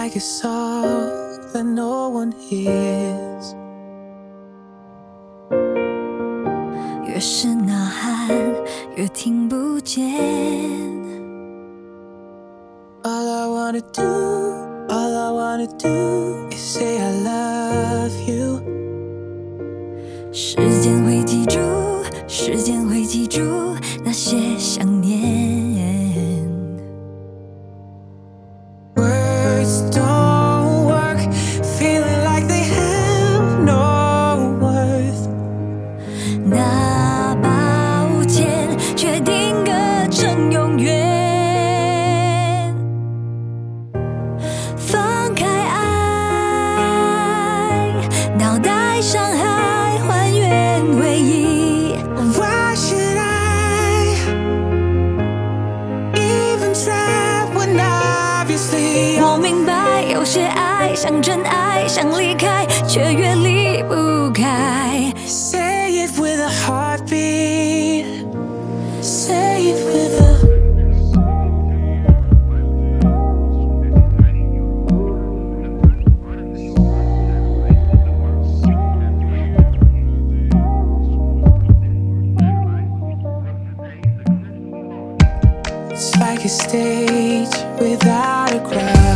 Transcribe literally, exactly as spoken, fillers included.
like a song that no one hears。 越是呐喊，越听不见。 All I wanna do, all I wanna do is say I love you。 时间会记住，时间会记住那些想念。 Words don't work, feeling like they have no worth。 那抱歉，决定隔成永远。放开爱，脑袋上还还原回忆。 Why should I even try when obviously 我明白，有些爱像真爱，想离开却越离不开。 Say it with a heartbeat. Say it with a It's like a stage without a crowd.